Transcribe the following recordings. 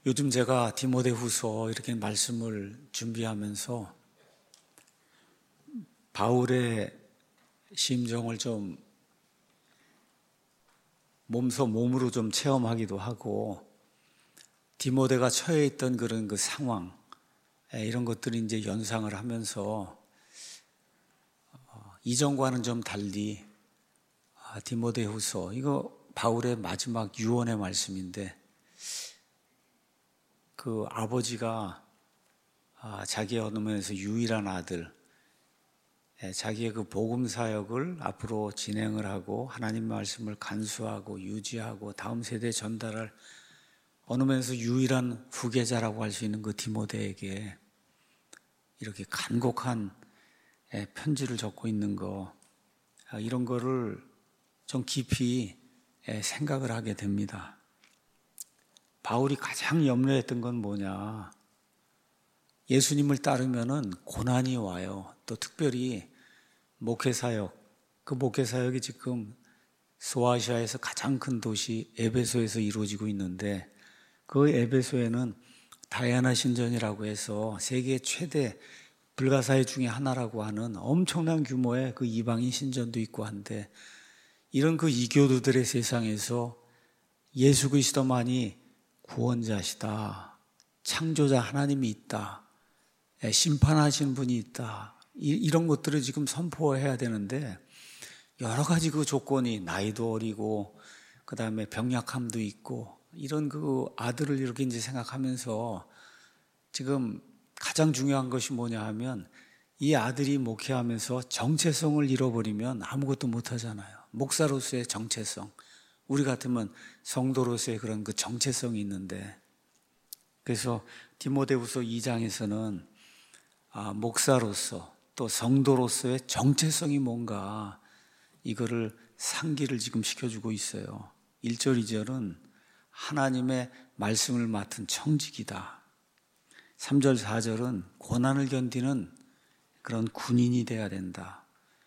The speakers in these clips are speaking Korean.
요즘 제가 디모데후서 이렇게 말씀을 준비하면서 바울의 심정을 좀 몸으로 좀 체험하기도 하고 디모데가 처해 있던 그런 그 상황 이런 것들이 이제 연상을 하면서 이전과는 좀 달리 디모데후서 이거 바울의 마지막 유언의 말씀인데 그 아버지가 자기의 어느 면에서 유일한 아들 자기의 그 복음 사역을 앞으로 진행을 하고 하나님 말씀을 간수하고 유지하고 다음 세대에 전달할 어느 면에서 유일한 후계자라고 할 수 있는 그 디모데에게 이렇게 간곡한 편지를 적고 있는 거 이런 거를 좀 깊이 생각을 하게 됩니다. 바울이 가장 염려했던 건 뭐냐? 예수님을 따르면은 고난이 와요. 또 특별히 목회사역, 그 목회사역이 지금 소아시아에서 가장 큰 도시 에베소에서 이루어지고 있는데 그 에베소에는 다이아나 신전이라고 해서 세계 최대 불가사의 중에 하나라고 하는 엄청난 규모의 그 이방인 신전도 있고 한데 이런 그 이교도들의 세상에서 예수 그리스도만이 구원자시다. 창조자 하나님이 있다. 심판하시는 분이 있다. 이런 것들을 지금 선포해야 되는데 여러 가지 그 조건이 나이도 어리고 그 다음에 병약함도 있고 이런 그 아들을 이렇게 이제 생각하면서 지금 가장 중요한 것이 뭐냐 하면 이 아들이 목회하면서 정체성을 잃어버리면 아무것도 못하잖아요. 목사로서의 정체성. 우리 같으면 성도로서의 그런 그 정체성이 있는데 그래서 디모데후서 2장에서는 목사로서 또 성도로서의 정체성이 뭔가 이거를 상기를 지금 시켜주고 있어요. 1절, 2절은 하나님의 말씀을 맡은 청직이다. 3절, 4절은 고난을 견디는 그런 군인이 돼야 된다.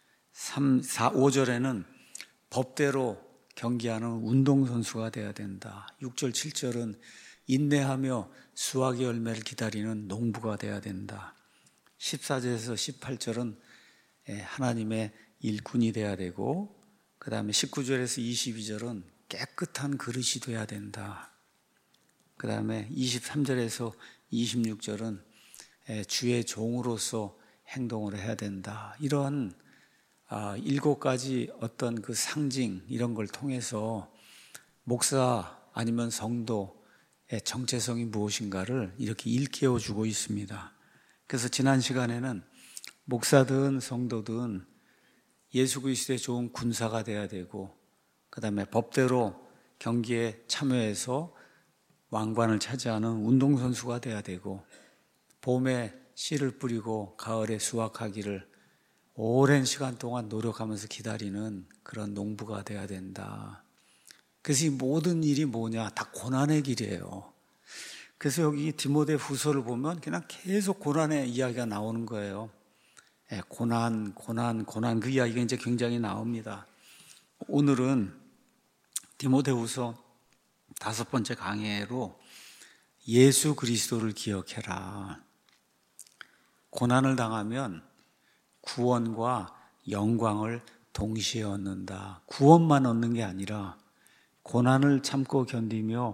5절에는 법대로 경기하는 운동선수가 돼야 된다. 6절, 7절은 인내하며 수확의 열매를 기다리는 농부가 돼야 된다. 14절에서 18절은 하나님의 일꾼이 돼야 되고 그 다음에 19절에서 22절은 깨끗한 그릇이 돼야 된다. 그 다음에 23절에서 26절은 주의 종으로서 행동을 해야 된다. 이러한 7가지 어떤 그 상징 이런 걸 통해서 목사 아니면 성도의 정체성이 무엇인가를 이렇게 일깨워 주고 있습니다. 그래서 지난 시간에는 목사든 성도든 예수 그리스도의 좋은 군사가 돼야 되고 그 다음에 법대로 경기에 참여해서 왕관을 차지하는 운동선수가 돼야 되고 봄에 씨를 뿌리고 가을에 수확하기를 오랜 시간 동안 노력하면서 기다리는 그런 농부가 돼야 된다. 그래서 이 모든 일이 뭐냐? 다 고난의 길이에요. 그래서 여기 디모데 후서를 보면 그냥 계속 고난의 이야기가 나오는 거예요. 고난 그 이야기가 이제 굉장히 나옵니다. 오늘은 디모데 후서 5번째 강해로 예수 그리스도를 기억해라. 고난을 당하면 구원과 영광을 동시에 얻는다. 구원만 얻는 게 아니라 고난을 참고 견디며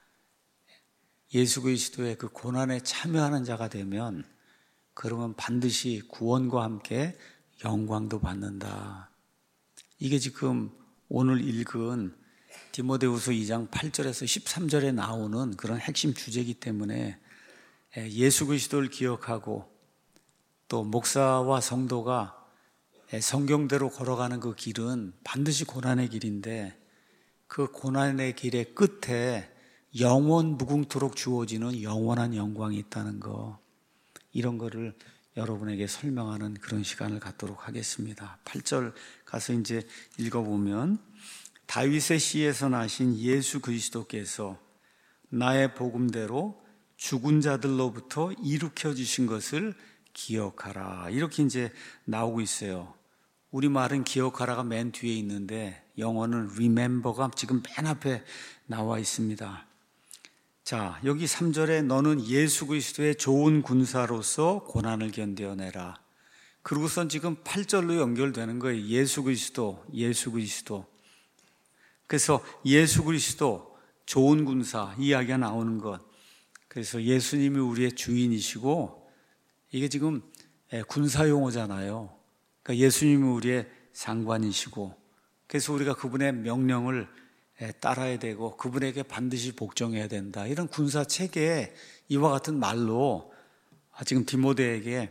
예수 그리스도의 그 고난에 참여하는 자가 되면 그러면 반드시 구원과 함께 영광도 받는다. 이게 지금 오늘 읽은 디모데후서 2장 8절에서 13절에 나오는 그런 핵심 주제이기 때문에 예수 그리스도를 기억하고 또 목사와 성도가 성경대로 걸어가는 그 길은 반드시 고난의 길인데 그 고난의 길의 끝에 영원 무궁토록 주어지는 영원한 영광이 있다는 거 이런 거를 여러분에게 설명하는 그런 시간을 갖도록 하겠습니다. 8절 가서 이제 읽어보면 다윗의 씨에서 나신 예수 그리스도께서 나의 복음대로 죽은 자들로부터 일으켜 주신 것을 기억하라. 이렇게 이제 나오고 있어요. 우리말은 기억하라가 맨 뒤에 있는데 영어는 remember가 지금 맨 앞에 나와 있습니다. 자, 여기 3절에 너는 예수 그리스도의 좋은 군사로서 고난을 견뎌내라. 그러고선 지금 8절로 연결되는 거예요. 예수 그리스도, 예수 그리스도. 그래서 예수 그리스도, 좋은 군사, 이야기가 나오는 것. 그래서 예수님이 우리의 주인이시고, 이게 지금 군사 용어잖아요. 그러니까 예수님이 우리의 상관이시고, 그래서 우리가 그분의 명령을 따라야 되고, 그분에게 반드시 복종해야 된다. 이런 군사 체계에 이와 같은 말로 지금 디모데의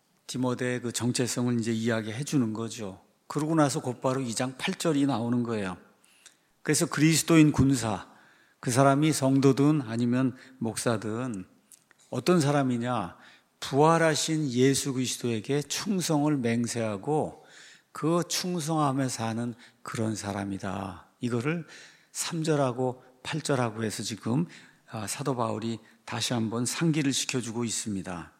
그 정체성을 이제 이야기해 주는 거죠. 그러고 나서 곧바로 2장 8절이 나오는 거예요. 그래서 그리스도인 군사, 그 사람이 성도든 아니면 목사든 어떤 사람이냐, 부활하신 예수 그리스도에게 충성을 맹세하고 그 충성함에 사는 그런 사람이다. 이거를 3절하고 8절하고 해서 지금 사도 바울이 다시 한번 상기를 시켜주고 있습니다.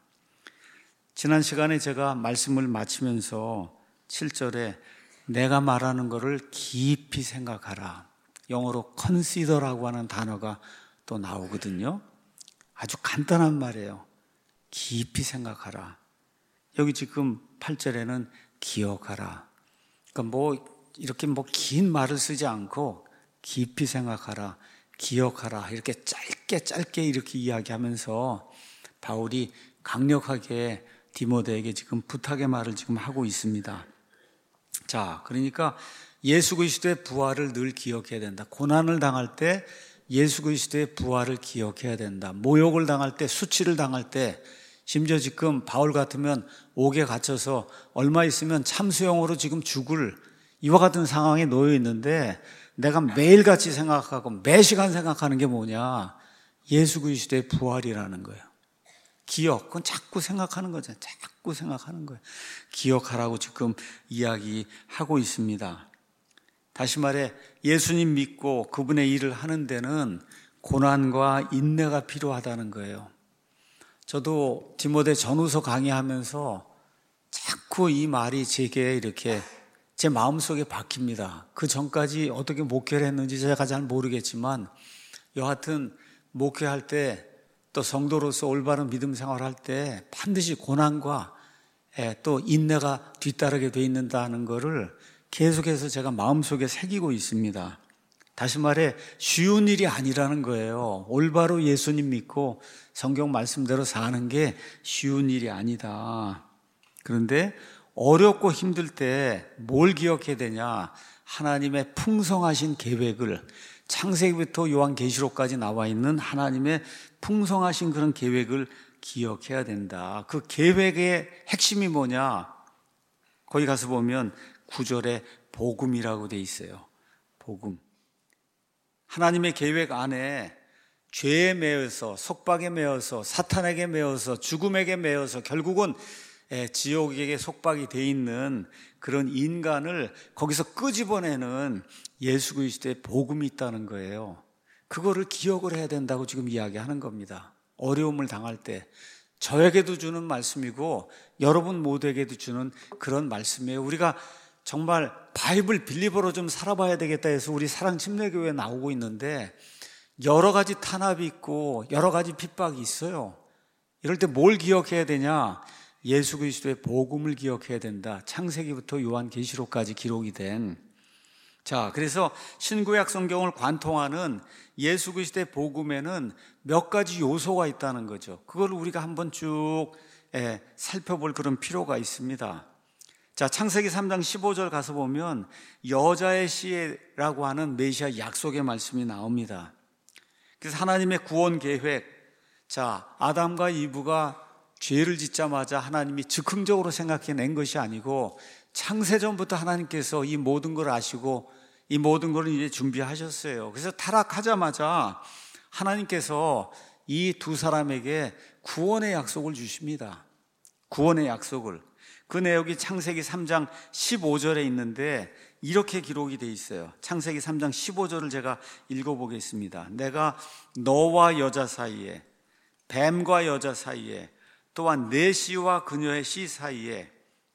지난 시간에 제가 말씀을 마치면서 7절에 내가 말하는 것을 깊이 생각하라. 영어로 consider라고 하는 단어가 또 나오거든요. 아주 간단한 말이에요. 깊이 생각하라. 여기 지금 8절에는 기억하라. 그러니까 이렇게 긴 말을 쓰지 않고 깊이 생각하라, 기억하라. 이렇게 짧게 이렇게 이야기하면서 바울이 강력하게 디모데에게 지금 부탁의 말을 지금 하고 있습니다. 자, 그러니까 예수 그리스도의 부활을 늘 기억해야 된다. 고난을 당할 때 예수 그리스도의 부활을 기억해야 된다. 모욕을 당할 때, 수치를 당할 때, 심지어 지금 바울 같으면 옥에 갇혀서 얼마 있으면 참수형으로 지금 죽을 이와 같은 상황에 놓여 있는데 내가 매일같이 생각하고 매 시간 생각하는 게 뭐냐? 예수 그리스도의 부활이라는 거예요. 기억, 그건 자꾸 생각하는 거잖아요. 자꾸 생각하는 거예요. 기억하라고 지금 이야기하고 있습니다. 다시 말해 예수님 믿고 그분의 일을 하는 데는 고난과 인내가 필요하다는 거예요. 저도 디모데 전후서 강의하면서 자꾸 이 말이 제게 이렇게 제 마음속에 박힙니다. 그 전까지 어떻게 목회를 했는지 제가 잘 모르겠지만 여하튼 목회할 때 또 성도로서 올바른 믿음 생활할 때 반드시 고난과 또 인내가 뒤따르게 돼 있는다는 것을 계속해서 제가 마음속에 새기고 있습니다. 다시 말해 쉬운 일이 아니라는 거예요. 올바로 예수님 믿고 성경 말씀대로 사는 게 쉬운 일이 아니다. 그런데 어렵고 힘들 때 뭘 기억해야 되냐? 하나님의 풍성하신 계획을, 창세기부터 요한계시록까지 나와 있는 하나님의 풍성하신 그런 계획을 기억해야 된다. 그 계획의 핵심이 뭐냐? 거기 가서 보면 9절에 복음이라고 돼 있어요. 복음. 하나님의 계획 안에 죄에 매여서, 속박에 매여서, 사탄에게 매여서, 죽음에게 매여서 결국은 지옥에게 속박이 돼 있는 그런 인간을 거기서 끄집어내는 예수 그리스도의 복음이 있다는 거예요. 그거를 기억을 해야 된다고 지금 이야기하는 겁니다. 어려움을 당할 때 저에게도 주는 말씀이고 여러분 모두에게도 주는 그런 말씀이에요. 우리가 정말 바이블 빌리버로 좀 살아봐야 되겠다 해서 우리 사랑침례교회에 나오고 있는데 여러 가지 탄압이 있고 여러 가지 핍박이 있어요. 이럴 때 뭘 기억해야 되냐? 예수 그리스도의 복음을 기억해야 된다. 창세기부터 요한계시록까지 기록이 된. 자, 그래서 신구약 성경을 관통하는 예수 그리스도의 복음에는 몇 가지 요소가 있다는 거죠. 그걸 우리가 한번 쭉 살펴볼 그런 필요가 있습니다. 자, 창세기 3장 15절 가서 보면 여자의 씨라고 하는 메시아 약속의 말씀이 나옵니다. 그래서 하나님의 구원 계획, 자, 아담과 이브가 죄를 짓자마자 하나님이 즉흥적으로 생각해낸 것이 아니고 창세전부터 하나님께서 이 모든 걸 아시고 이 모든 걸 이제 준비하셨어요. 그래서 타락하자마자 하나님께서 이 두 사람에게 구원의 약속을 주십니다. 구원의 약속을. 그 내용이 창세기 3장 15절에 있는데 이렇게 기록이 되어 있어요. 창세기 3장 15절을 제가 읽어보겠습니다. 내가 너와 여자 사이에, 뱀과 여자 사이에, 또한 내 씨와 그녀의 씨 사이에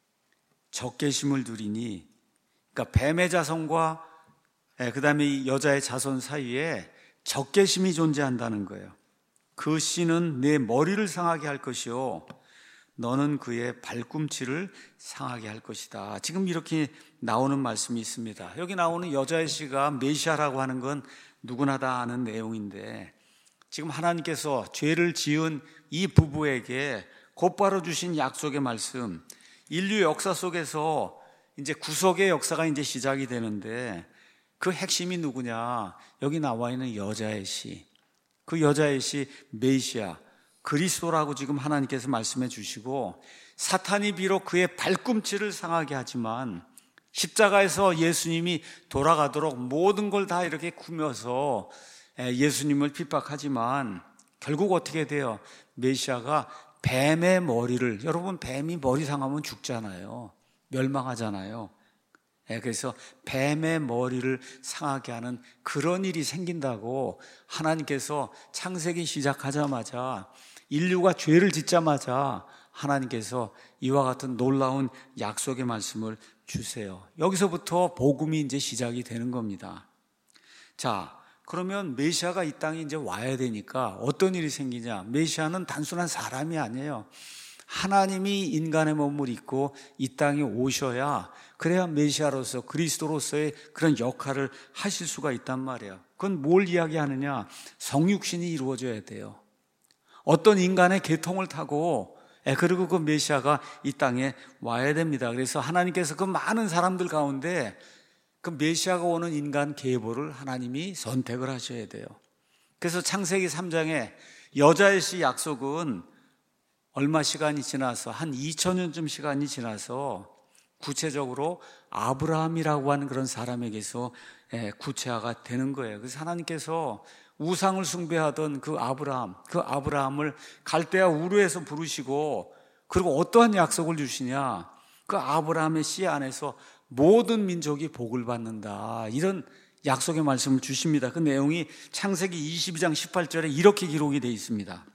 적개심을 두리니, 그러니까 뱀의 자손과 그 다음에 이 여자의 자손 사이에 적개심이 존재한다는 거예요. 그 씨는 내 머리를 상하게 할 것이요 너는 그의 발꿈치를 상하게 할 것이다. 지금 이렇게 나오는 말씀이 있습니다. 여기 나오는 여자의 씨가 메시아라고 하는 건 누구나 다 아는 내용인데, 지금 하나님께서 죄를 지은 이 부부에게 곧바로 주신 약속의 말씀, 인류 역사 속에서 이제 구속의 역사가 이제 시작이 되는데, 그 핵심이 누구냐? 여기 나와 있는 여자의 씨, 그 여자의 씨 메시아 그리스도라고 지금 하나님께서 말씀해 주시고, 사탄이 비록 그의 발꿈치를 상하게 하지만 십자가에서 예수님이 돌아가도록 모든 걸 다 이렇게 꾸며서 예수님을 핍박하지만 결국 어떻게 돼요? 메시아가 뱀의 머리를, 여러분 뱀이 머리 상하면 죽잖아요. 멸망하잖아요. 그래서 뱀의 머리를 상하게 하는 그런 일이 생긴다고 하나님께서 창세기 시작하자마자, 인류가 죄를 짓자마자 하나님께서 이와 같은 놀라운 약속의 말씀을 주세요. 여기서부터 복음이 이제 시작이 되는 겁니다. 자, 그러면 메시아가 이 땅에 이제 와야 되니까 어떤 일이 생기냐? 메시아는 단순한 사람이 아니에요. 하나님이 인간의 몸을 입고 이 땅에 오셔야, 그래야 메시아로서 그리스도로서의 그런 역할을 하실 수가 있단 말이에요. 그건 뭘 이야기하느냐? 성육신이 이루어져야 돼요. 어떤 인간의 계통을 타고, 그리고 그 메시아가 이 땅에 와야 됩니다. 그래서 하나님께서 그 많은 사람들 가운데 그 메시아가 오는 인간 계보를 하나님이 선택을 하셔야 돼요. 그래서 창세기 3장에 여자의 씨 약속은 얼마 시간이 지나서 한 2000년쯤 시간이 지나서 구체적으로 아브라함이라고 하는 그런 사람에게서 구체화가 되는 거예요. 그래서 하나님께서 우상을 숭배하던 그 아브라함을 갈대아 우르에서 부르시고, 그리고 어떠한 약속을 주시냐? 그 아브라함의 씨 안에서 모든 민족이 복을 받는다, 이런 약속의 말씀을 주십니다. 그 내용이 창세기 22장 18절에 이렇게 기록이 되어 있습니다.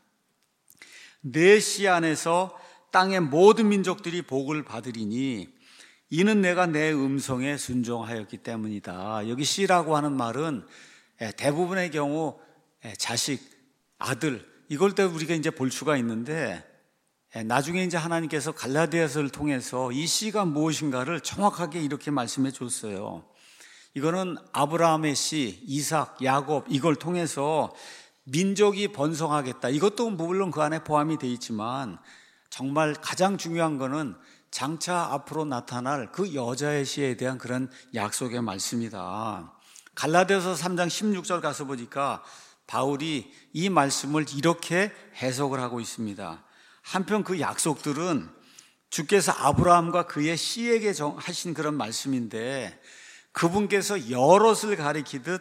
내 씨 안에서 땅의 모든 민족들이 복을 받으리니 이는 내가 내 음성에 순종하였기 때문이다. 여기 씨라고 하는 말은 대부분의 경우 자식, 아들, 이걸 때 우리가 이제 볼 수가 있는데, 나중에 이제 하나님께서 갈라디아서를 통해서 이 씨가 무엇인가를 정확하게 이렇게 말씀해 줬어요. 이거는 아브라함의 씨, 이삭, 야곱, 이걸 통해서 민족이 번성하겠다. 이것도 물론 그 안에 포함이 되어 있지만 정말 가장 중요한 거는 장차 앞으로 나타날 그 여자의 씨에 대한 그런 약속의 말씀이다. 갈라디아서 3장 16절 가서 보니까 바울이 이 말씀을 이렇게 해석을 하고 있습니다. 한편 그 약속들은 주께서 아브라함과 그의 씨에게 하신 그런 말씀인데, 그분께서 여럿을 가리키듯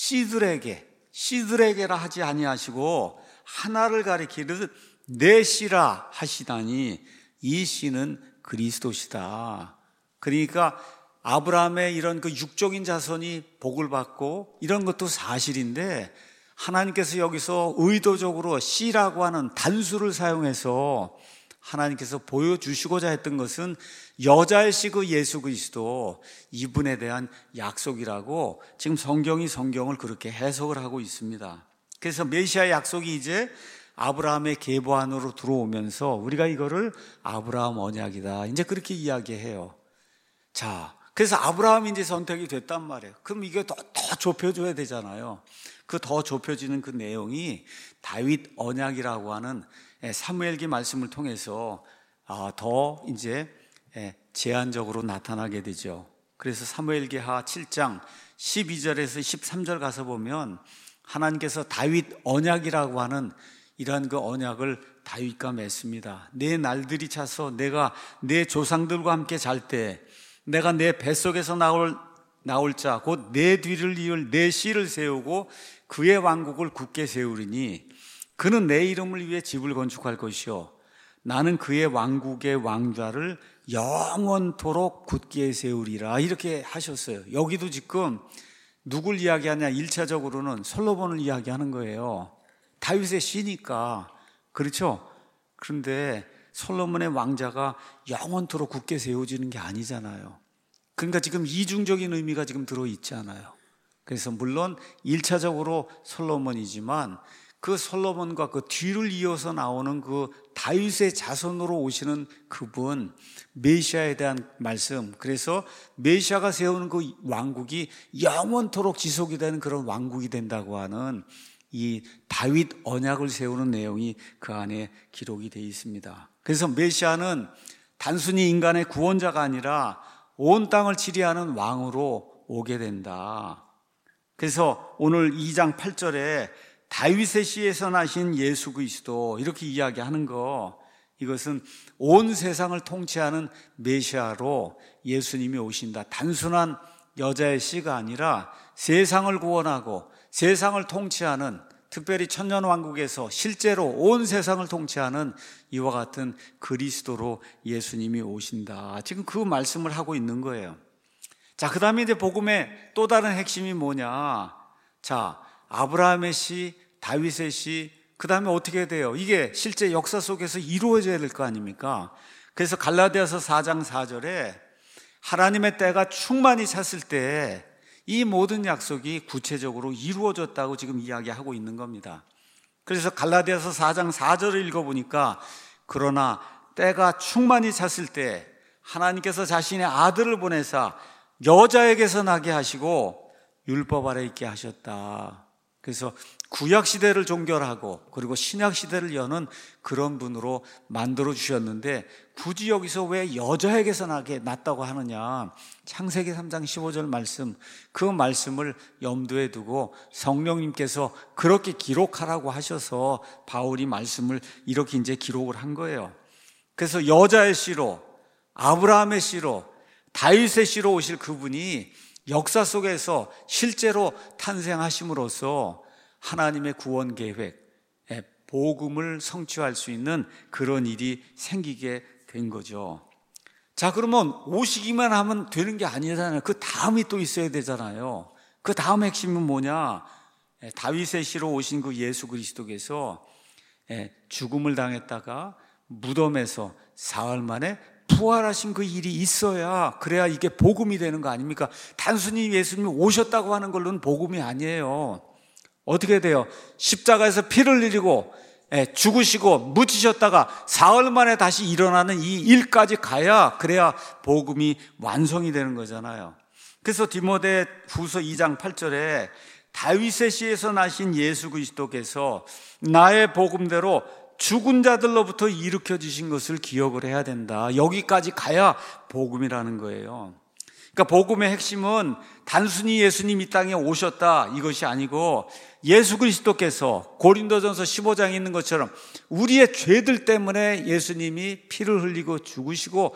씨들에게라 하지 아니하시고 하나를 가리키듯 내 씨라 하시다니, 이 씨는 그리스도시다. 그러니까 아브라함의 이런 그 육적인 자손이 복을 받고 이런 것도 사실인데, 하나님께서 여기서 의도적으로 씨라고 하는 단수를 사용해서 하나님께서 보여주시고자 했던 것은 여자의 씨 그 예수 그리스도, 이분에 대한 약속이라고 지금 성경을 그렇게 해석을 하고 있습니다. 그래서 메시아의 약속이 이제 아브라함의 계보 안으로 들어오면서 우리가 이거를 아브라함 언약이다, 이제 그렇게 이야기해요. 자, 그래서 아브라함이 이제 선택이 됐단 말이에요. 그럼 이게 더 좁혀줘야 되잖아요. 그 더 좁혀지는 그 내용이 다윗 언약이라고 하는 사무엘기 말씀을 통해서 더 이제 제한적으로 나타나게 되죠. 그래서 사무엘기하 7장 12절에서 13절 가서 보면 하나님께서 다윗 언약이라고 하는 이러한 그 언약을 다윗과 맺습니다. 내 날들이 차서 내가 내 조상들과 함께 잘 때 내가 내 뱃속에서 나올 자 곧 내 뒤를 이을 내 씨를 세우고 그의 왕국을 굳게 세우리니 그는 내 이름을 위해 집을 건축할 것이요 나는 그의 왕국의 왕좌를 영원토록 굳게 세우리라, 이렇게 하셨어요. 여기도 지금 누굴 이야기하냐? 1차적으로는 솔로몬을 이야기하는 거예요. 다윗의 씨니까. 그렇죠? 그런데 솔로몬의 왕자가 영원토록 굳게 세워지는 게 아니잖아요. 그러니까 지금 이중적인 의미가 지금 들어있잖아요. 그래서 물론 1차적으로 솔로몬이지만 그 다음에 그 왕국의 왕좌를 영원토록 굳게 세우리라, 이렇게 하셨어요. 여기도 지금 누굴 이야기하냐? 1차적으로는 솔로몬을 이야기하는 거예요. 다윗의 씨니까. 그렇죠? 그런데 솔로몬의 왕자가 영원토록 굳게 세워지는 게 아니잖아요. 그러니까 지금 이중적인 의미가 지금 들어있잖아요. 그래서 물론 그 솔로몬과 그 뒤를 이어서 나오는 그 다윗의 자손으로 오시는 그분, 메시아에 대한 말씀. 그래서 메시아가 세우는 그 왕국이 영원토록 지속이 되는 그런 왕국이 된다고 하는 이 다윗 언약을 세우는 내용이 그 안에 기록이 되어 있습니다. 그래서 메시아는 단순히 인간의 구원자가 아니라 온 땅을 치리하는 왕으로 오게 된다. 그래서 오늘 2장 8절에 다윗의 씨에서 나신 예수 그리스도 이렇게 이야기하는 거, 이것은 온 세상을 통치하는 메시아로 예수님이 오신다. 단순한 여자의 씨가 아니라 세상을 구원하고 세상을 통치하는, 특별히 천년왕국에서 실제로 온 세상을 통치하는 이와 같은 그리스도로 예수님이 오신다. 지금 그 말씀을 하고 있는 거예요. 자, 그 다음에 이제 복음의 또 다른 핵심이 뭐냐. 자, 아브라함의 씨, 다윗의 씨, 그 다음에 어떻게 돼요? 이게 실제 역사 속에서 이루어져야 될 거 아닙니까? 그래서 갈라디아서 4장 4절에 하나님의 때가 충만히 찼을 때 이 모든 약속이 구체적으로 이루어졌다고 지금 이야기하고 있는 겁니다. 그래서 갈라디아서 4장 4절을 읽어보니까 그러나 때가 충만히 찼을 때 하나님께서 자신의 아들을 보내사 여자에게서 나게 하시고 율법 아래 있게 하셨다. 그래서 구약시대를 종결하고 그리고 신약시대를 여는 그런 분으로 만들어 주셨는데 굳이 여기서 왜 여자에게서 나게 났다고 하느냐. 창세기 3장 15절 말씀, 그 말씀을 염두에 두고 성령님께서 그렇게 기록하라고 하셔서 바울이 말씀을 이렇게 이제 기록을 한 거예요. 그래서 여자의 씨로, 아브라함의 씨로, 다윗의 씨로 오실 그분이 역사 속에서 실제로 탄생하심으로써 하나님의 구원 계획, 복음을 성취할 수 있는 그런 일이 생기게 된 거죠. 자, 그러면 오시기만 하면 되는 게 아니잖아요. 그 다음이 또 있어야 되잖아요. 그 다음 핵심은 뭐냐? 다윗의 씨로 오신 그 예수 그리스도께서 죽음을 당했다가 무덤에서 사흘 만에 부활하신 그 일이 있어야, 그래야 이게 복음이 되는 거 아닙니까? 단순히 예수님이 오셨다고 하는 걸로는 복음이 아니에요. 어떻게 돼요? 십자가에서 피를 흘리고 죽으시고 묻히셨다가 사흘 만에 다시 일어나는 이 일까지 가야, 그래야 복음이 완성이 되는 거잖아요. 그래서 디모데 후서 2장 8절에 다윗의 씨에서 나신 예수 그리스도께서 나의 복음대로 죽은 자들로부터 일으켜 주신 것을 기억을 해야 된다. 여기까지 가야 복음이라는 거예요. 그러니까 복음의 핵심은 단순히 예수님 이 땅에 오셨다 이것이 아니고, 예수 그리스도께서 고린도전서 15장에 있는 것처럼 우리의 죄들 때문에 예수님이 피를 흘리고 죽으시고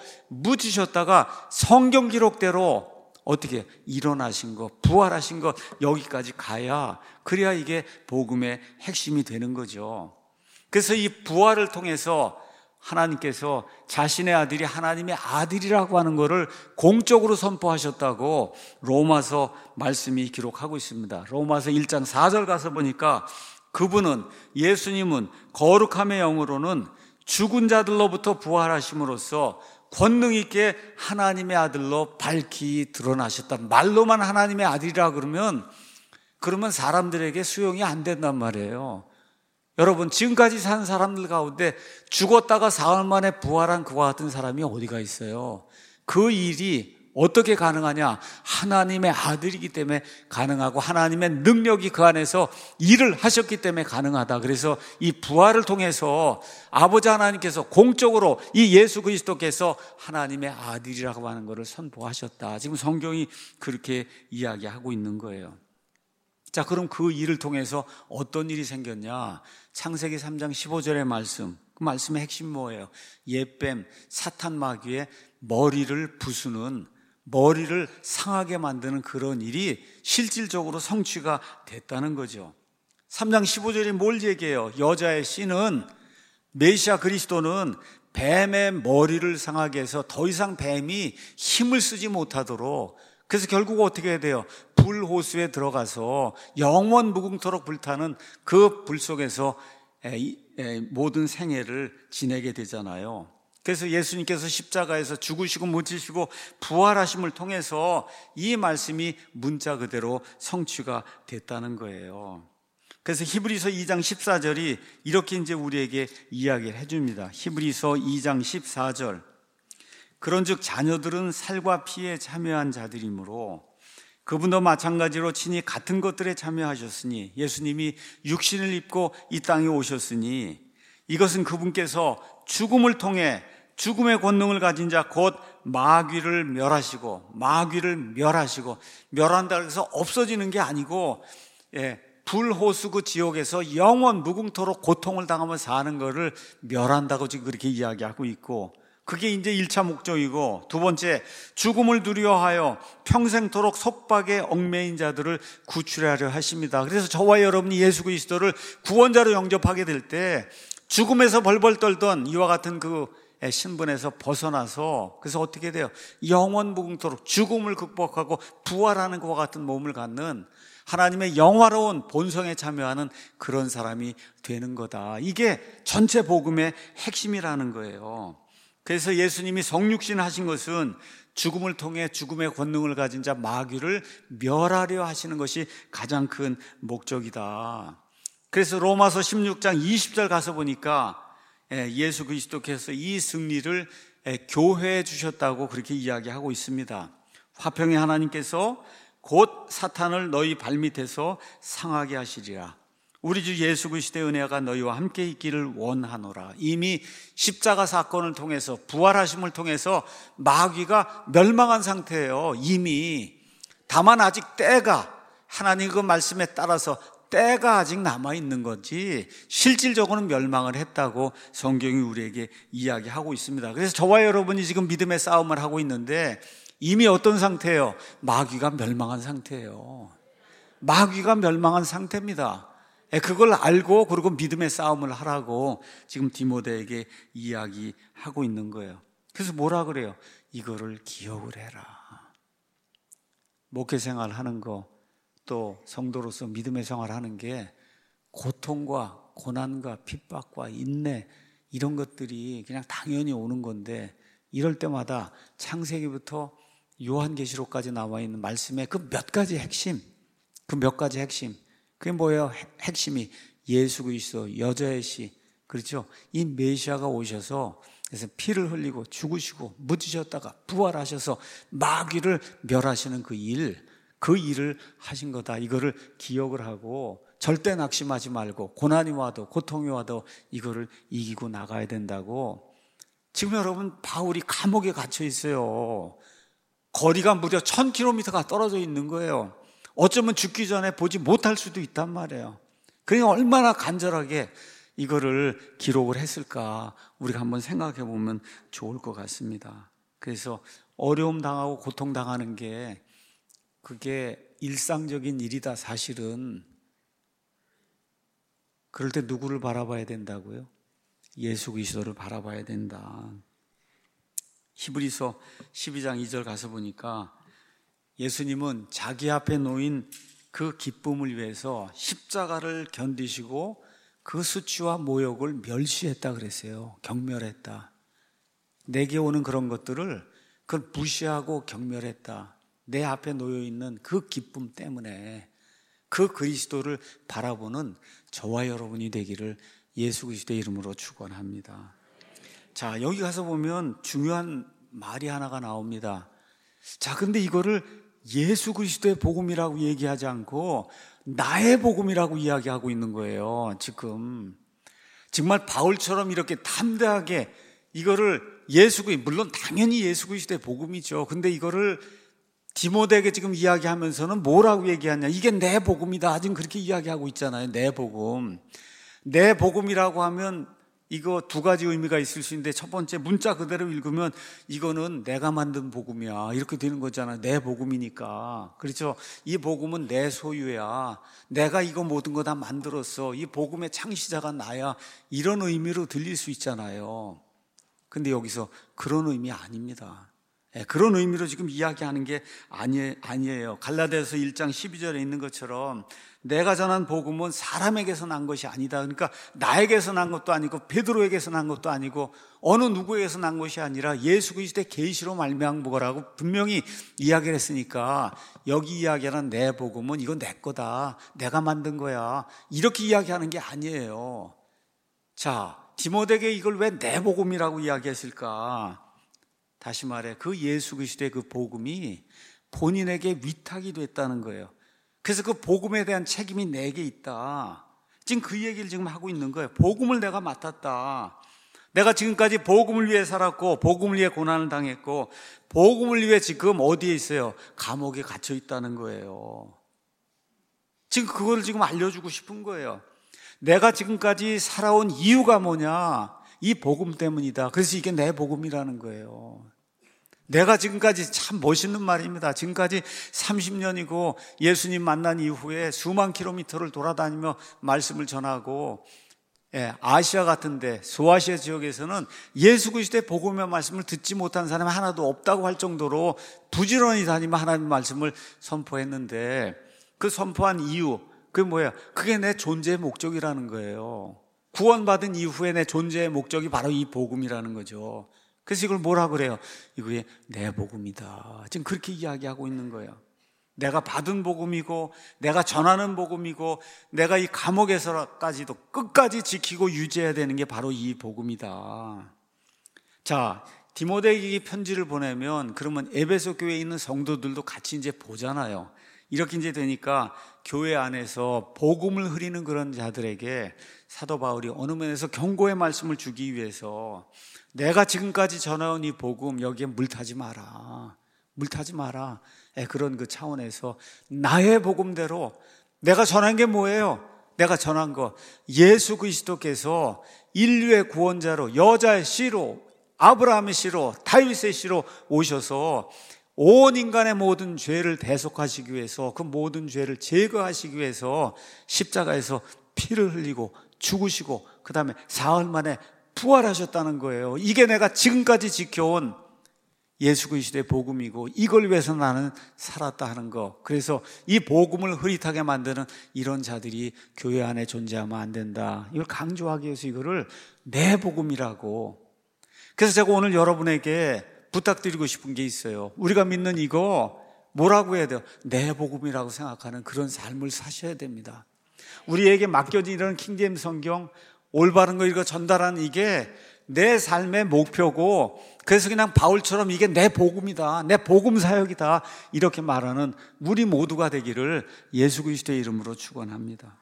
묻히셨다가 성경 기록대로 어떻게 일어나신 것, 부활하신 것, 여기까지 가야, 그래야 이게 복음의 핵심이 되는 거죠. 그래서 이 부활을 통해서 하나님께서 자신의 아들이 하나님의 아들이라고 하는 것을 공적으로 선포하셨다고 로마서 말씀이 기록하고 있습니다. 로마서 1장 4절 가서 보니까 그분은, 예수님은 거룩함의 영으로는 죽은 자들로부터 부활하심으로써 권능 있게 하나님의 아들로 밝히 드러나셨다. 말로만 하나님의 아들이라 그러면 사람들에게 수용이 안 된단 말이에요. 여러분, 지금까지 산 사람들 가운데 죽었다가 사흘 만에 부활한 그와 같은 사람이 어디가 있어요? 그 일이 어떻게 가능하냐? 하나님의 아들이기 때문에 가능하고 하나님의 능력이 그 안에서 일을 하셨기 때문에 가능하다. 그래서 이 부활을 통해서 아버지 하나님께서 공적으로 이 예수 그리스도께서 하나님의 아들이라고 하는 것을 선포하셨다. 지금 성경이 그렇게 이야기하고 있는 거예요. 자, 그럼 그 일을 통해서 어떤 일이 생겼냐? 창세기 3장 15절의 말씀, 그 말씀의 핵심 뭐예요? 옛뱀, 사탄 마귀의 머리를 부수는, 머리를 상하게 만드는 그런 일이 실질적으로 성취가 됐다는 거죠. 3장 15절이 뭘 얘기해요? 여자의 씨는, 메시아 그리스도는 뱀의 머리를 상하게 해서 더 이상 뱀이 힘을 쓰지 못하도록, 그래서 결국 어떻게 해야 돼요? 불호수에 들어가서 영원 무궁토록 불타는 그 불 속에서 모든 생애를 지내게 되잖아요. 그래서 예수님께서 십자가에서 죽으시고 묻히시고 부활하심을 통해서 이 말씀이 문자 그대로 성취가 됐다는 거예요. 그래서 히브리서 2장 14절이 이렇게 이제 우리에게 이야기를 해줍니다. 히브리서 2장 14절. 그런즉 자녀들은 살과 피에 참여한 자들이므로 그분도 마찬가지로 친히 같은 것들에 참여하셨으니, 예수님이 육신을 입고 이 땅에 오셨으니 이것은 그분께서 죽음을 통해 죽음의 권능을 가진 자 곧 마귀를 멸하시고, 멸한다 그래서 없어지는 게 아니고, 불호수 그 지옥에서 영원 무궁토록 고통을 당하며 사는 것을 멸한다고 지금 그렇게 이야기하고 있고, 그게 이제 1차 목적이고, 두 번째, 죽음을 두려워하여 평생토록 속박에 얽매인 자들을 구출하려 하십니다. 그래서 저와 여러분이 예수 그리스도를 구원자로 영접하게 될 때 죽음에서 벌벌 떨던 이와 같은 그 신분에서 벗어나서, 그래서 어떻게 돼요? 영원 무궁토록 죽음을 극복하고 부활하는 것과 같은 몸을 갖는 하나님의 영화로운 본성에 참여하는 그런 사람이 되는 거다. 이게 전체 복음의 핵심이라는 거예요. 그래서 예수님이 성육신 하신 것은 죽음을 통해 죽음의 권능을 가진 자 마귀를 멸하려 하시는 것이 가장 큰 목적이다. 그래서 로마서 16장 20절 가서 보니까 예수 그리스도께서 이 승리를 교회해 주셨다고 그렇게 이야기하고 있습니다. 화평의 하나님께서 곧 사탄을 너희 발밑에서 상하게 하시리라. 우리 주 예수 그리스도의 은혜가 너희와 함께 있기를 원하노라. 이미 십자가 사건을 통해서, 부활하심을 통해서 마귀가 멸망한 상태예요. 이미. 다만 아직 때가, 하나님 그 말씀에 따라서 때가 아직 남아있는 거지 실질적으로는 멸망을 했다고 성경이 우리에게 이야기하고 있습니다. 그래서 저와 여러분이 지금 믿음의 싸움을 하고 있는데 이미 어떤 상태예요? 마귀가 멸망한 상태예요. 마귀가 멸망한 상태입니다. 그걸 알고 그리고 믿음의 싸움을 하라고 지금 디모데에게 이야기하고 있는 거예요. 그래서 뭐라 그래요? 이거를 기억을 해라. 목회생활 하는 거, 또 성도로서 믿음의 생활하는 게 고통과 고난과 핍박과 인내 이런 것들이 그냥 당연히 오는 건데, 이럴 때마다 창세기부터 요한계시록까지 나와 있는 말씀의 그 몇 가지 핵심, 그게 뭐예요? 핵심이 예수 그리스도 여자의 씨, 그렇죠? 이 메시아가 오셔서 그래서 피를 흘리고 죽으시고 묻으셨다가 부활하셔서 마귀를 멸하시는 그 일을 하신 거다. 이거를 기억을 하고 절대 낙심하지 말고, 고난이 와도 고통이 와도 이거를 이기고 나가야 된다고. 지금 여러분, 바울이 감옥에 갇혀 있어요. 거리가 무려 1000km가 떨어져 있는 거예요. 어쩌면 죽기 전에 보지 못할 수도 있단 말이에요. 그러니 얼마나 간절하게 이거를 기록을 했을까 우리가 한번 생각해 보면 좋을 것 같습니다. 그래서 어려움 당하고 고통 당하는 게 그게 일상적인 일이다. 사실은 그럴 때 누구를 바라봐야 된다고요? 예수 그리스도를 바라봐야 된다. 히브리서 12장 2절 가서 보니까 예수님은 자기 앞에 놓인 그 기쁨을 위해서 십자가를 견디시고 그 수치와 모욕을 멸시했다 그랬어요. 경멸했다. 내게 오는 그런 것들을 그걸 무시하고 경멸했다. 내 앞에 놓여있는 그 기쁨 때문에 그 그리스도를 바라보는 저와 여러분이 되기를 예수 그리스도의 이름으로 축원합니다. 자, 여기 가서 보면 중요한 말이 하나가 나옵니다. 자, 근데 이거를 예수 그리스도의 복음이라고 얘기하지 않고 나의 복음이라고 이야기하고 있는 거예요. 지금 정말 바울처럼 이렇게 담대하게 이거를 물론 당연히 예수 그리스도의 복음이죠. 근데 이거를 디모데에게 지금 이야기하면서는 뭐라고 얘기하냐? 이게 내 복음이다. 지금 그렇게 이야기하고 있잖아요. 내 복음. 내 복음이라고 하면 이거 두 가지 의미가 있을 수 있는데, 첫 번째 문자 그대로 읽으면 이거는 내가 만든 복음이야 이렇게 되는 거잖아요. 내 복음이니까. 그렇죠? 이 복음은 내 소유야. 내가 이거 모든 거 다 만들었어. 이 복음의 창시자가 나야. 이런 의미로 들릴 수 있잖아요. 근데 여기서 그런 의미 아닙니다. 그런 의미로 지금 이야기하는 게 아니에요. 갈라디아서 1장 12절에 있는 것처럼 내가 전한 복음은 사람에게서 난 것이 아니다. 그러니까 나에게서 난 것도 아니고 베드로에게서 난 것도 아니고 어느 누구에게서 난 것이 아니라 예수 그리스도의 계시로 말미암은 거라고 분명히 이야기를 했으니까 여기 이야기하는 내 복음은 이건 내 거다. 내가 만든 거야. 이렇게 이야기하는 게 아니에요. 자, 디모데에게 이걸 왜 내 복음이라고 이야기했을까? 다시 말해 그 예수 그리스도의 그 복음이 본인에게 위탁이 됐다는 거예요. 그래서 그 복음에 대한 책임이 내게 있다. 지금 그 얘기를 지금 하고 있는 거예요. 복음을 내가 맡았다. 내가 지금까지 복음을 위해 살았고 복음을 위해 고난을 당했고 복음을 위해 지금 어디에 있어요? 감옥에 갇혀 있다는 거예요. 지금 그걸 지금 알려주고 싶은 거예요. 내가 지금까지 살아온 이유가 뭐냐? 이 복음 때문이다. 그래서 이게 내 복음이라는 거예요. 내가 지금까지 참 멋있는 말입니다. 지금까지 30년이고 예수님 만난 이후에 수만 킬로미터를 돌아다니며 말씀을 전하고 아시아 같은데 소아시아 지역에서는 예수 그리스도의 복음의 말씀을 듣지 못한 사람이 하나도 없다고 할 정도로 부지런히 다니며 하나님의 말씀을 선포했는데 그 선포한 이유 그게 뭐예요? 그게 내 존재의 목적이라는 거예요. 구원받은 이후에 내 존재의 목적이 바로 이 복음이라는 거죠. 그래서 이걸 뭐라 그래요? 이게 내 복음이다. 지금 그렇게 이야기하고 있는 거예요. 내가 받은 복음이고 내가 전하는 복음이고 내가 이 감옥에서까지도 끝까지 지키고 유지해야 되는 게 바로 이 복음이다. 자, 디모데에게 편지를 보내면 그러면 에베소 교회에 있는 성도들도 같이 이제 보잖아요. 이렇게 이제 되니까 교회 안에서 복음을 흐리는 그런 자들에게 사도 바울이 어느 면에서 경고의 말씀을 주기 위해서 내가 지금까지 전해온 이 복음 여기에 물타지 마라. 물타지 마라. 그런 그 차원에서 나의 복음대로 내가 전한 게 뭐예요? 내가 전한 거 예수 그리스도께서 인류의 구원자로 여자의 씨로 아브라함의 씨로 다윗의 씨로 오셔서 온 인간의 모든 죄를 대속하시기 위해서 그 모든 죄를 제거하시기 위해서 십자가에서 피를 흘리고 죽으시고 그 다음에 사흘 만에 부활하셨다는 거예요. 이게 내가 지금까지 지켜온 예수 그리스도의 복음이고 이걸 위해서 나는 살았다 하는 거. 그래서 이 복음을 흐릿하게 만드는 이런 자들이 교회 안에 존재하면 안 된다. 이걸 강조하기 위해서 이거를 내 복음이라고. 그래서 제가 오늘 여러분에게 부탁드리고 싶은 게 있어요. 우리가 믿는 이거 뭐라고 해야 돼요? 내 복음이라고 생각하는 그런 삶을 사셔야 됩니다. 우리에게 맡겨진 이런 킹제임 성경 올바른 거 이거 전달하는 이게 내 삶의 목표고 그래서 그냥 바울처럼 이게 내 복음이다. 내 복음 사역이다. 이렇게 말하는 우리 모두가 되기를 예수 그리스도의 이름으로 축원합니다.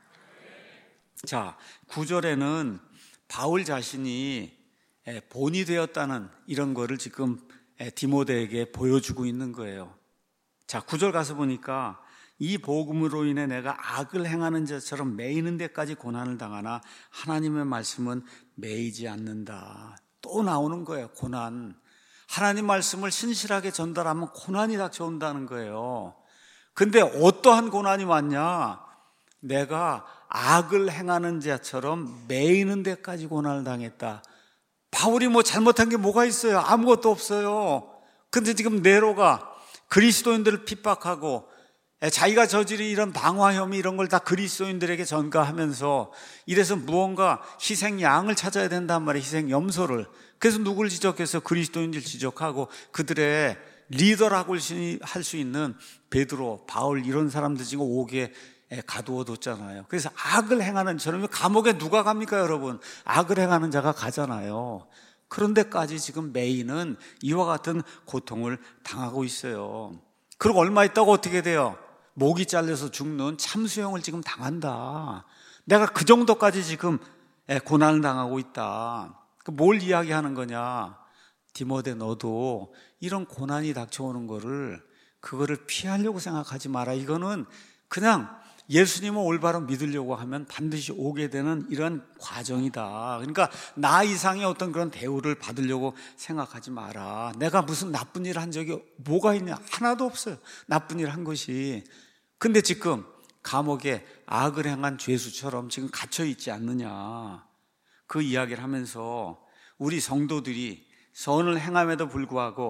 자, 9절에는 바울 자신이 본이 되었다는 이런 거를 지금 디모데에게 보여주고 있는 거예요. 자, 9절 가서 보니까 이 복음으로 인해 내가 악을 행하는 자처럼 매이는 데까지 고난을 당하나 하나님의 말씀은 매이지 않는다. 또 나오는 거예요. 고난. 하나님 말씀을 신실하게 전달하면 고난이 닥쳐온다는 거예요. 근데 어떠한 고난이 왔냐? 내가 악을 행하는 자처럼 매이는 데까지 고난을 당했다. 바울이 뭐 잘못한 게 뭐가 있어요? 아무것도 없어요. 근데 지금 네로가 그리스도인들을 핍박하고 자기가 저지른 이런 방화 혐의 이런 걸 다 그리스도인들에게 전가하면서 이래서 무언가 희생 양을 찾아야 된단 말이에요. 희생 염소를. 그래서 누굴 지적해서 그리스도인들 지적하고 그들의 리더라고 할 수 있는 베드로, 바울 이런 사람들 지금 옥에 가두어 뒀잖아요. 그래서 악을 행하는 저는 감옥에 누가 갑니까 여러분? 악을 행하는 자가 가잖아요. 그런데까지 지금 매이는 이와 같은 고통을 당하고 있어요. 그리고 얼마 있다가 어떻게 돼요? 목이 잘려서 죽는 참수형을 지금 당한다. 내가 그 정도까지 지금 고난을 당하고 있다. 뭘 이야기하는 거냐? 디모데 너도 이런 고난이 닥쳐오는 거를 그거를 피하려고 생각하지 마라. 이거는 그냥 예수님을 올바로 믿으려고 하면 반드시 오게 되는 이런 과정이다. 그러니까 나 이상의 어떤 그런 대우를 받으려고 생각하지 마라. 내가 무슨 나쁜 일을 한 적이 뭐가 있냐? 하나도 없어요. 나쁜 일을 한 것이. 근데 지금 감옥에 악을 행한 죄수처럼 지금 갇혀 있지 않느냐. 그 이야기를 하면서 우리 성도들이 선을 행함에도 불구하고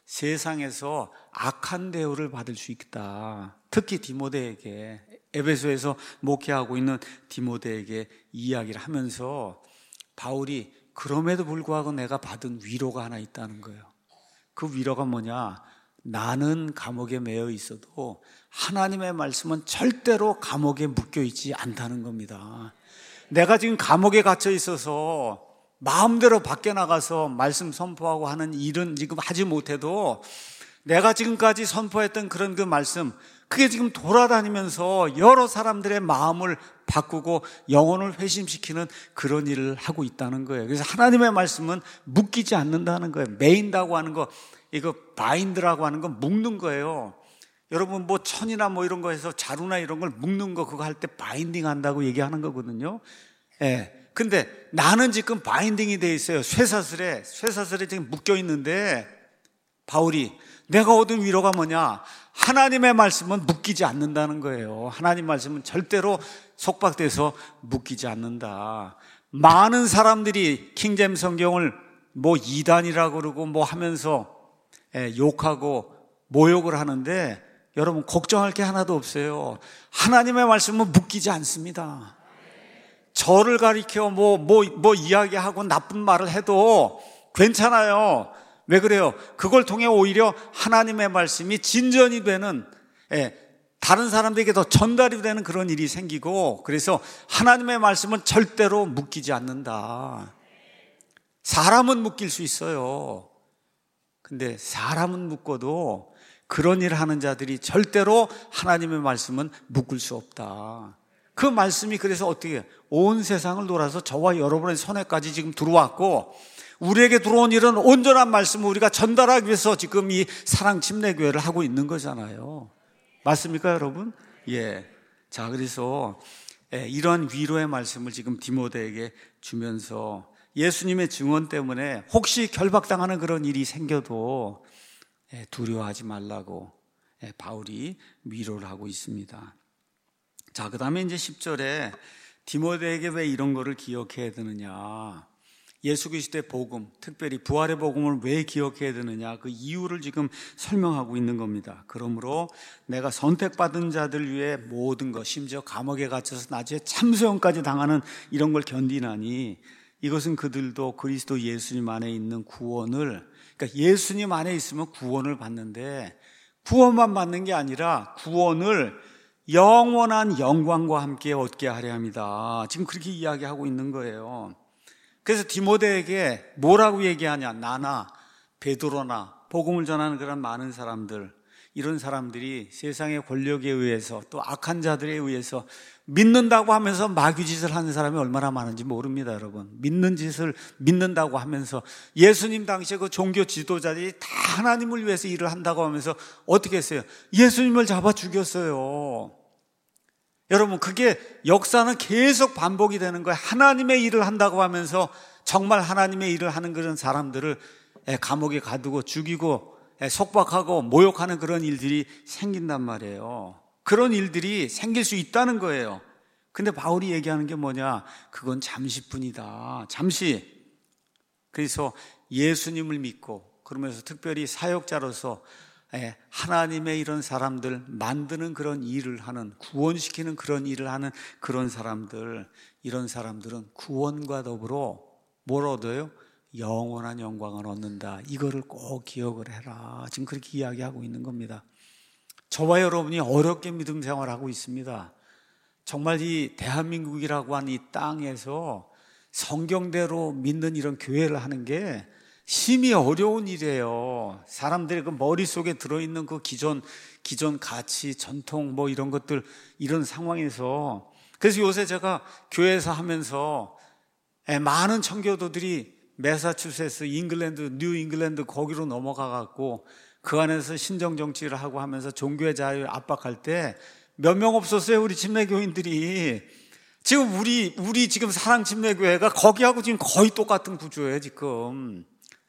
세상에서 악한 대우를 받을 수 있다. 특히 디모데에게, 에베소에서 목회하고 있는 디모데에게 이야기를 하면서 바울이 그럼에도 불구하고 내가 받은 위로가 하나 있다는 거예요. 그 위로가 뭐냐? 나는 감옥에 매여 있어도 하나님의 말씀은 절대로 감옥에 묶여 있지 않다는 겁니다. 내가 지금 감옥에 갇혀 있어서 마음대로 밖에 나가서 말씀 선포하고 하는 일은 지금 하지 못해도 내가 지금까지 선포했던 그런 그 말씀, 그게 지금 돌아다니면서 여러 사람들의 마음을 바꾸고 영혼을 회심시키는 그런 일을 하고 있다는 거예요. 그래서 하나님의 말씀은 묶이지 않는다는 거예요. 매인다고 하는 거, 이거 바인드라고 하는 건 묶는 거예요. 여러분 뭐 천이나 뭐 이런 거에서 자루나 이런 걸 묶는 거, 그거 할 때 바인딩 한다고 얘기하는 거거든요. 예. 근데 나는 지금 바인딩이 돼 있어요. 쇠사슬에 지금 묶여 있는데, 바울이 내가 얻은 위로가 뭐냐? 하나님의 말씀은 묶이지 않는다는 거예요. 하나님 말씀은 절대로 속박돼서 묶이지 않는다. 많은 사람들이 킹제임스 성경을 뭐 이단이라고 그러고 뭐 하면서 욕하고 모욕을 하는데, 여러분 걱정할 게 하나도 없어요. 하나님의 말씀은 묶이지 않습니다. 저를 가리켜 뭐 이야기하고 나쁜 말을 해도 괜찮아요. 왜 그래요? 그걸 통해 오히려 하나님의 말씀이 진전이 되는, 다른 사람들에게 더 전달이 되는 그런 일이 생기고, 그래서 하나님의 말씀은 절대로 묶이지 않는다. 사람은 묶일 수 있어요. 근데 사람은 묶어도 그런 일을 하는 자들이 절대로 하나님의 말씀은 묶을 수 없다. 그 말씀이 그래서 어떻게 해요? 온 세상을 돌아서 저와 여러분의 손에까지 지금 들어왔고, 우리에게 들어온 일은 온전한 말씀을 우리가 전달하기 위해서 지금 이 사랑침례교회를 하고 있는 거잖아요. 맞습니까, 여러분? 예. 자, 그래서 이러한 위로의 말씀을 지금 디모데에게 주면서 예수님의 증언 때문에 혹시 결박당하는 그런 일이 생겨도 두려워하지 말라고 바울이 위로를 하고 있습니다. 자, 그 다음에 이제 10절에 디모데에게 왜 이런 거를 기억해야 되느냐, 예수 그리스도의 복음, 특별히 부활의 복음을 왜 기억해야 되느냐, 그 이유를 지금 설명하고 있는 겁니다. 그러므로 내가 선택받은 자들 위해 모든 것, 심지어 감옥에 갇혀서 나중에 참소형까지 당하는 이런 걸 견디나니, 이것은 그들도 그리스도 예수님 안에 있는 구원을, 그러니까 예수님 안에 있으면 구원을 받는데, 구원만 받는 게 아니라 구원을 영원한 영광과 함께 얻게 하려 합니다. 지금 그렇게 이야기하고 있는 거예요. 그래서 디모데에게 뭐라고 얘기하냐? 나나 베드로나 복음을 전하는 그런 많은 사람들, 이런 사람들이 세상의 권력에 의해서 또 악한 자들에 의해서 믿는다고 하면서 마귀짓을 하는 사람이 얼마나 많은지 모릅니다, 여러분. 믿는 짓을 믿는다고 하면서, 예수님 당시에 그 종교 지도자들이 다 하나님을 위해서 일을 한다고 하면서 어떻게 했어요? 예수님을 잡아 죽였어요. 여러분, 그게 역사는 계속 반복이 되는 거예요. 하나님의 일을 한다고 하면서 정말 하나님의 일을 하는 그런 사람들을 감옥에 가두고 죽이고 속박하고 모욕하는 그런 일들이 생긴단 말이에요. 그런 일들이 생길 수 있다는 거예요. 근데 바울이 얘기하는 게 뭐냐? 그건 잠시뿐이다. 잠시. 그래서 예수님을 믿고, 그러면서 특별히 사역자로서 하나님의 이런 사람들 만드는 그런 일을 하는, 구원시키는 그런 일을 하는 그런 사람들, 이런 사람들은 구원과 더불어 뭘 얻어요? 영원한 영광을 얻는다. 이거를 꼭 기억을 해라. 지금 그렇게 이야기하고 있는 겁니다. 저와 여러분이 어렵게 믿음 생활하고 있습니다. 정말 이 대한민국이라고 하는 이 땅에서 성경대로 믿는 이런 교회를 하는 게 심히 어려운 일이에요. 사람들의 그 머릿속에 들어있는 그 기존 가치, 전통 뭐 이런 것들, 이런 상황에서. 그래서 요새 제가 교회에서 하면서 많은 청교도들이 매사추세츠, 잉글랜드, 뉴 잉글랜드 거기로 넘어가 갖고 그 안에서 신정 정치를 하고 하면서 종교의 자유를 압박할 때 몇 명 없었어요, 우리 침례교인들이. 지금 우리 지금 사랑침례교회가 거기하고 지금 거의 똑같은 구조예요, 지금.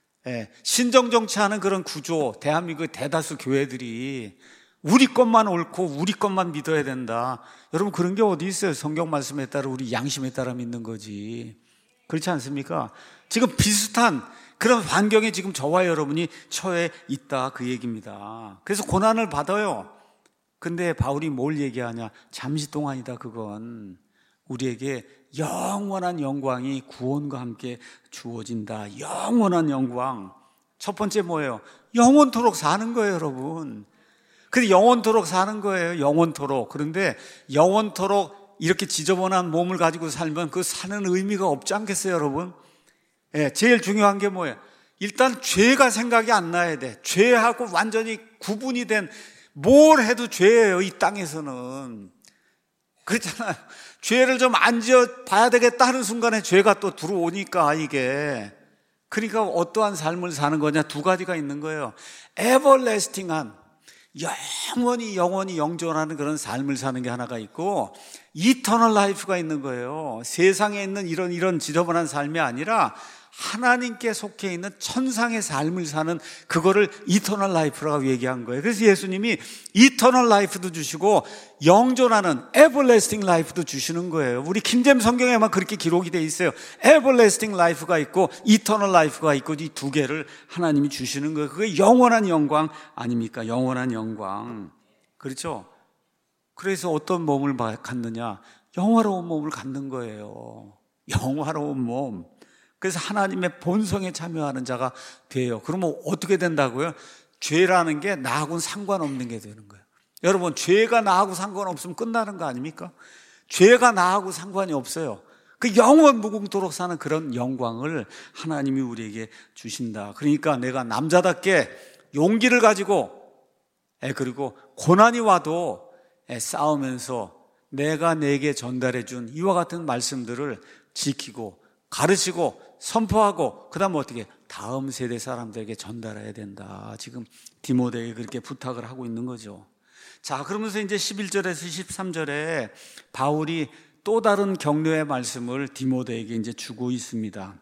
신정 정치하는 그런 구조, 대한민국의 대다수 교회들이 우리 것만 옳고 우리 것만 믿어야 된다. 여러분, 그런 게 어디 있어요? 성경 말씀에 따라 우리 양심에 따라 믿는 거지. 그렇지 않습니까? 지금 비슷한 그런 환경에 지금 저와 여러분이 처해 있다, 그 얘기입니다. 그래서 고난을 받아요. 근데 바울이 뭘 얘기하냐? 잠시 동안이다. 그건 우리에게 영원한 영광이 구원과 함께 주어진다. 영원한 영광. 첫 번째 뭐예요? 영원토록 사는 거예요, 여러분. 근데 영원토록 사는 거예요, 영원토록. 그런데 영원토록 이렇게 지저분한 몸을 가지고 살면 그 사는 의미가 없지 않겠어요, 여러분? 예, 제일 중요한 게 뭐예요? 일단 죄가 생각이 안 나야 돼. 죄하고 완전히 구분이 된, 뭘 해도 죄예요, 이 땅에서는. 그렇잖아요. 죄를 좀 안 지어 봐야 되겠다 하는 순간에 죄가 또 들어오니까 이게. 그러니까 어떠한 삶을 사는 거냐? 두 가지가 있는 거예요. 에버래스팅한, 영원히 영존하는 그런 삶을 사는 게 하나가 있고, 이터널 라이프가 있는 거예요. 세상에 있는 이런 지저분한 삶이 아니라 하나님께 속해 있는 천상의 삶을 사는, 그거를 이터널 라이프라고 얘기한 거예요. 그래서 예수님이 이터널 라이프도 주시고 영존하는 에버래스팅 라이프도 주시는 거예요. 우리 킹제임스 성경에만 그렇게 기록이 돼 있어요. 에버래스팅 라이프가 있고 이터널 라이프가 있고, 이 두 개를 하나님이 주시는 거예요. 그게 영원한 영광 아닙니까? 영원한 영광. 그렇죠? 그래서 어떤 몸을 갖느냐? 영화로운 몸을 갖는 거예요. 영화로운 몸. 그래서 하나님의 본성에 참여하는 자가 돼요. 그러면 어떻게 된다고요? 죄라는 게 나하고는 상관없는 게 되는 거예요. 여러분, 죄가 나하고 상관없으면 끝나는 거 아닙니까? 죄가 나하고 상관이 없어요. 그 영원 무궁토록 사는 그런 영광을 하나님이 우리에게 주신다. 그러니까 내가 남자답게 용기를 가지고, 그리고 고난이 와도 싸우면서 내가 내게 전달해 준 이와 같은 말씀들을 지키고 가르치고 선포하고, 그 다음에 어떻게 다음 세대 사람들에게 전달해야 된다. 지금 디모데에게 그렇게 부탁을 하고 있는 거죠. 자, 그러면서 이제 11절에서 13절에 바울이 또 다른 격려의 말씀을 디모데에게 이제 주고 있습니다.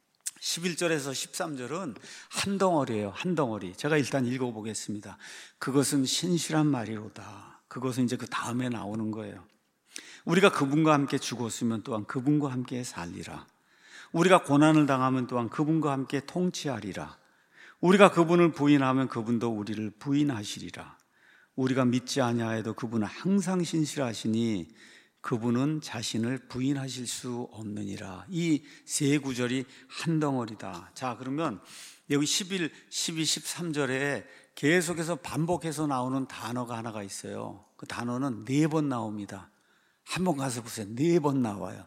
11절에서 13절은 한 덩어리예요. 한 덩어리. 제가 일단 읽어보겠습니다. 그것은 신실한 말이로다. 그것은 이제 그 다음에 나오는 거예요. 우리가 그분과 함께 죽었으면 또한 그분과 함께 살리라. 우리가 고난을 당하면 또한 그분과 함께 통치하리라. 우리가 그분을 부인하면 그분도 우리를 부인하시리라. 우리가 믿지 아니하여도 그분은 항상 신실하시니 그분은 자신을 부인하실 수 없느니라. 이 세 구절이 한 덩어리다. 자, 그러면 여기 11, 12, 13절에 계속해서 반복해서 나오는 단어가 하나가 있어요. 그 단어는 4번 나옵니다. 한번 가서 보세요. 4번 나와요.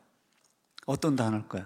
어떤 단어일까요?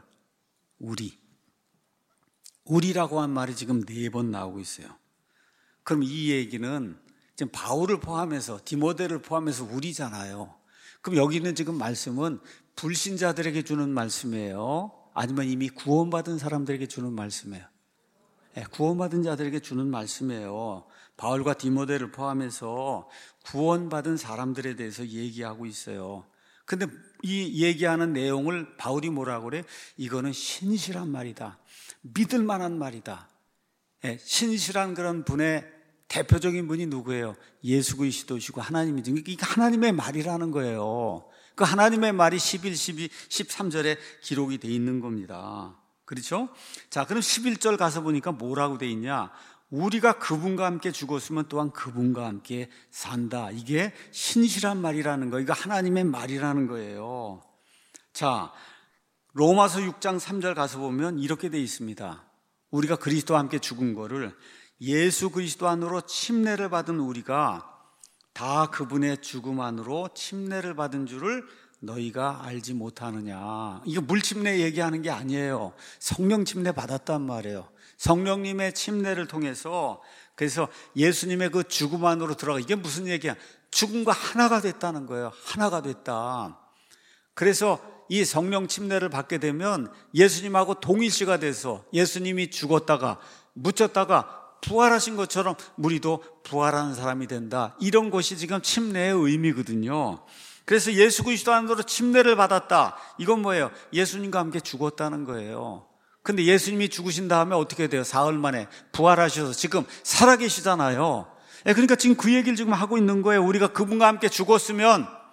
우리라고 한 말이 지금 4번 나오고 있어요. 그럼 이 얘기는 지금 바울을 포함해서, 디모데를 포함해서 우리잖아요. 그럼 여기는 지금 말씀은 불신자들에게 주는 말씀이에요? 아니면 이미 구원받은 사람들에게 주는 말씀이에요? 구원받은 자들에게 주는 말씀이에요. 바울과 디모데를 포함해서 구원받은 사람들에 대해서 얘기하고 있어요. 근데 이 얘기하는 내용을 바울이 뭐라고 그래? 이거는 신실한 말이다. 믿을 만한 말이다. 신실한 그런 분의 대표적인 분이 누구예요? 예수 그리스도시고 하나님이죠. 이게 하나님의 말이라는 거예요. 그 하나님의 말이 11, 12, 13절에 기록이 돼 있는 겁니다. 그렇죠? 자, 그럼 11절 가서 보니까 뭐라고 돼 있냐? 우리가 그분과 함께 죽었으면 또한 그분과 함께 산다. 이게 신실한 말이라는 거, 이거 하나님의 말이라는 거예요. 자, 로마서 6장 3절 가서 보면 이렇게 돼 있습니다. 우리가 그리스도와 함께 죽은 거를 예수 그리스도 안으로 침례를 받은 우리가 다 그분의 죽음 안으로 침례를 받은 줄을 너희가 알지 못하느냐. 이거 물침례 얘기하는 게 아니에요. 성령 침례 받았단 말이에요. 성령님의 침례를 통해서, 그래서 예수님의 그 죽음 안으로 들어가. 이게 무슨 얘기야? 죽음과 하나가 됐다는 거예요. 하나가 됐다. 그래서 이 성령 침례를 받게 되면 예수님하고 동일시가 돼서 예수님이 죽었다가 묻혔다가 부활하신 것처럼 우리도 부활하는 사람이 된다. 이런 것이 지금 침례의 의미거든요. 그래서 예수 그리스도 안으로 침례를 받았다. 이건 뭐예요? 예수님과 함께 죽었다는 거예요. 근데 예수님이 죽으신 다음에 어떻게 돼요? 사흘 만에 부활하셔서 지금 살아계시잖아요. 그러니까 지금 그 얘기를 지금 하고 있는 거예요. 우리가 그분과 함께 죽었으면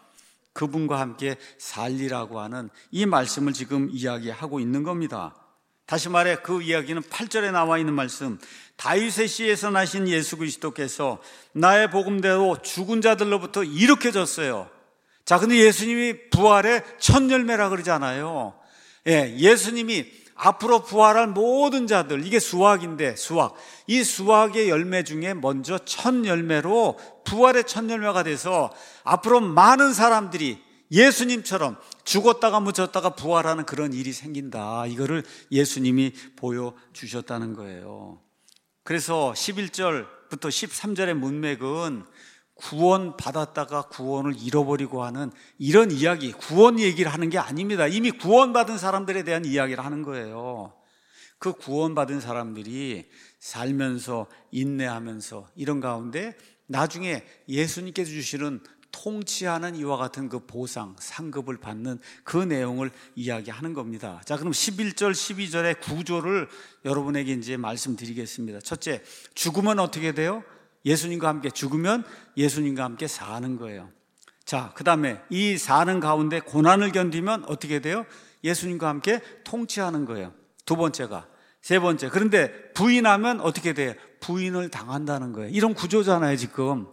그분과 함께 살리라고 하는 이 말씀을 지금 이야기하고 있는 겁니다. 다시 말해 그 이야기는 8절에 나와 있는 말씀, 다윗의 씨에서 나신 예수 그리스도께서 나의 복음대로 죽은 자들로부터 일으켜졌어요. 자, 근데 예수님이 부활의 첫 열매라 그러잖아요. 예수님이 앞으로 부활할 모든 자들, 이게 수확인데 수확, 이 수확의 열매 중에 먼저 첫 열매로 부활의 첫 열매가 돼서 앞으로 많은 사람들이 예수님처럼 죽었다가 묻혔다가 부활하는 그런 일이 생긴다, 이거를 예수님이 보여주셨다는 거예요. 그래서 11절부터 13절의 문맥은 구원 받았다가 구원을 잃어버리고 하는 이런 이야기, 구원 얘기를 하는 게 아닙니다. 이미 구원받은 사람들에 대한 이야기를 하는 거예요. 그 구원받은 사람들이 살면서 인내하면서 이런 가운데 나중에 예수님께서 주시는 통치하는 이와 같은 그 보상, 상급을 받는 그 내용을 이야기하는 겁니다. 자, 그럼 11절, 12절의 구조를 여러분에게 이제 말씀드리겠습니다. 첫째, 죽으면 어떻게 돼요? 예수님과 함께 죽으면 예수님과 함께 사는 거예요. 자, 그 다음에 이 사는 가운데 고난을 견디면 어떻게 돼요? 예수님과 함께 통치하는 거예요. 두 번째가. 세 번째, 그런데 부인하면 어떻게 돼요? 부인을 당한다는 거예요. 이런 구조잖아요, 지금.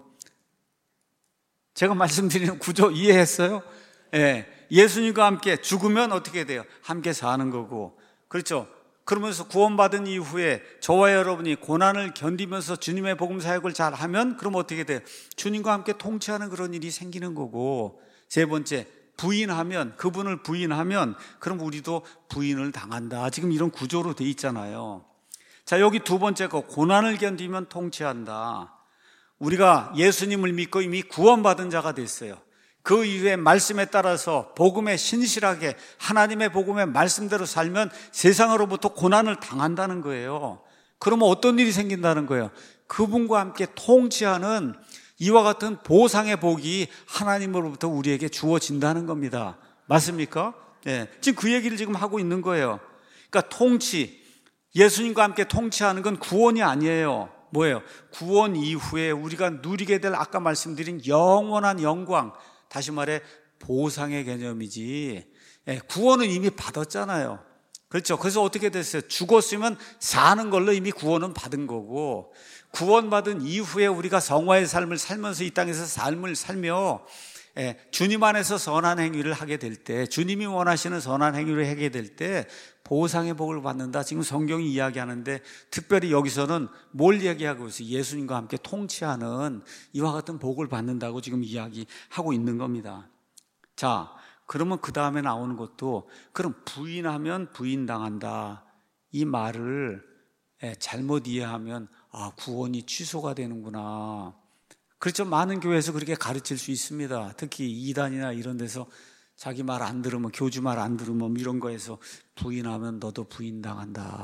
제가 말씀드리는 구조 이해했어요? 예수님과 함께 죽으면 어떻게 돼요? 함께 사는 거고. 그렇죠? 그러면서 구원받은 이후에 저와 여러분이 고난을 견디면서 주님의 복음 사역을 잘 하면 그럼 어떻게 돼요? 주님과 함께 통치하는 그런 일이 생기는 거고. 세 번째, 부인하면, 그분을 부인하면 그럼 우리도 부인을 당한다. 지금 이런 구조로 돼 있잖아요. 자, 여기 두 번째 거, 고난을 견디면 통치한다. 우리가 예수님을 믿고 이미 구원받은 자가 됐어요. 그 이후에 말씀에 따라서 복음에 신실하게 하나님의 복음의 말씀대로 살면 세상으로부터 고난을 당한다는 거예요. 그러면 어떤 일이 생긴다는 거예요? 그분과 함께 통치하는 이와 같은 보상의 복이 하나님으로부터 우리에게 주어진다는 겁니다. 맞습니까? 지금 그 얘기를 지금 하고 있는 거예요. 그러니까 통치, 예수님과 함께 통치하는 건 구원이 아니에요. 뭐예요? 구원 이후에 우리가 누리게 될 아까 말씀드린 영원한 영광, 다시 말해 보상의 개념이지. 구원은 이미 받았잖아요. 그렇죠? 그래서 어떻게 됐어요? 죽었으면 사는 걸로 이미 구원은 받은 거고, 구원받은 이후에 우리가 성화의 삶을 살면서 이 땅에서 삶을 살며 주님 안에서 선한 행위를 하게 될 때, 주님이 원하시는 선한 행위를 하게 될 때 보상의 복을 받는다. 지금 성경이 이야기하는데 특별히 여기서는 뭘 이야기하고 있어요? 예수님과 함께 통치하는 이와 같은 복을 받는다고 지금 이야기하고 있는 겁니다. 자, 그러면 그 다음에 나오는 것도, 그럼 부인하면 부인당한다, 이 말을 잘못 이해하면 구원이 취소가 되는구나. 그렇죠. 많은 교회에서 그렇게 가르칠 수 있습니다. 특히 이단이나 이런 데서 자기 말 안 들으면, 교주 말 안 들으면 이런 거에서 부인하면 너도 부인당한다,